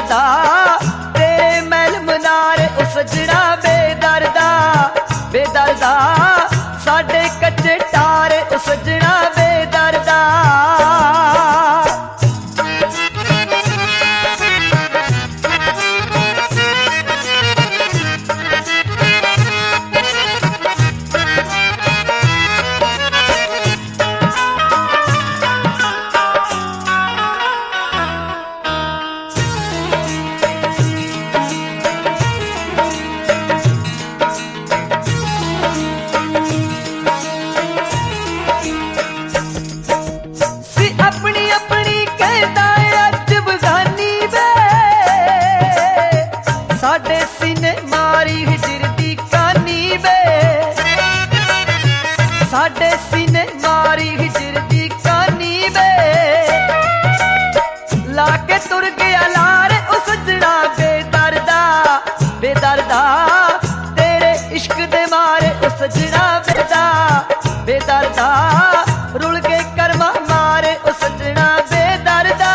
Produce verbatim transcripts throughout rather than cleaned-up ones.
बेदर्दा तेरे महल मनारे ओ सजना बेदर्दा बेदर्दा साडे कच्चे टारे ओ सजना बेदर्दा साडे सीने मारी हिजर दी कानी वे साडे सीने मारी हिजर दी कानी वे लाके तुर गया लारे ओ सजना बेदर्दा बेदर्दा तेरे इश्क दे मारे ओ सजना बेदा बेदर्दा रुल के कर्मा मारे ओ सजना बेदर्दा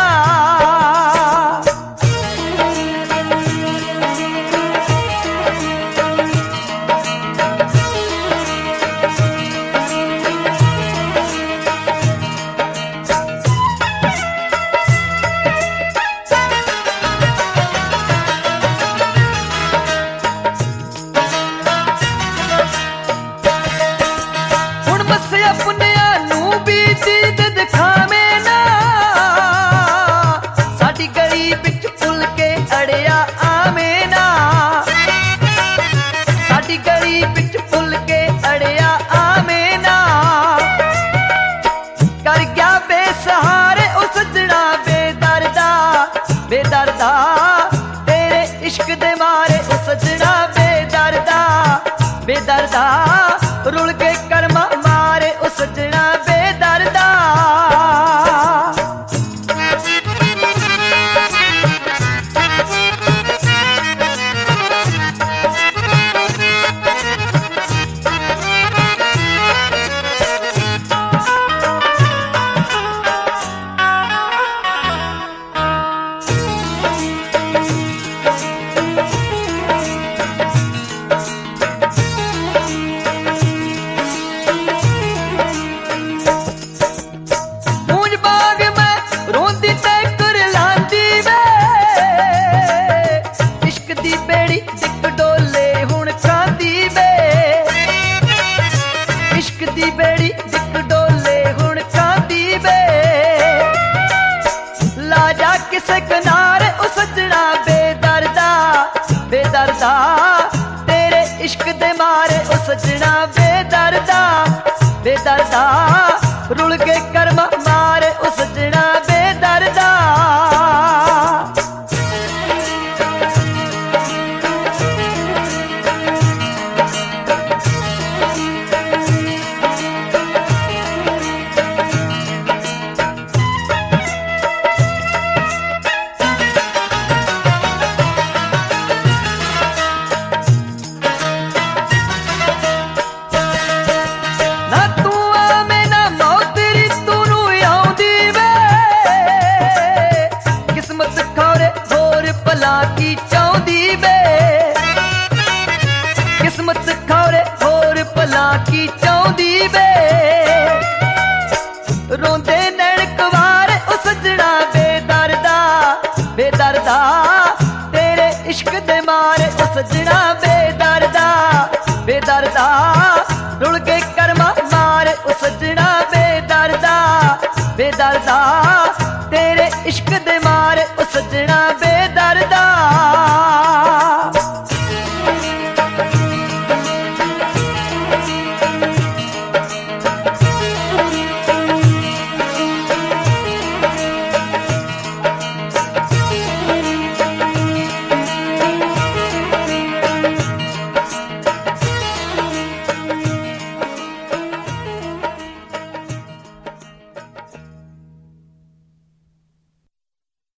अपने आनू भी दीद दिखावे ना साडी गली बिच पुल के अड़िया आवे ना साडी गली बिच पुल के अड़िया आवे ना कर गया बेसहारे ओ सजना बेदर्दा बेदर्दा तेरे इश्क दे मारे ओ सजना बेदर्दा बेदर्दा रुल के कर्मा मारे ओ सजना बेदर्दा दी बेड़ी दिक डोले हुण कांदी वे लाजा किसे किनारे ओ सजना बेदर्दा बेदर्दा तेरे इश्क दे मारे ओ सजना बेदर्दा बेदर्दा रुल के कर्मा मारे ओ सजना बेदर्दा की चांदी वे किस्मत खौरे होर भला की चांदी वे रोंदे नैन कवारे ओ सजना बेदर्दा बेदर्दा तेरे इश्क दे मारे ओ सजना बेदर्दा बेदर्दा रुल के कर्मा मारे ओ सजना बेदर्दा बेदर्दा तेरे इश्क दे मारे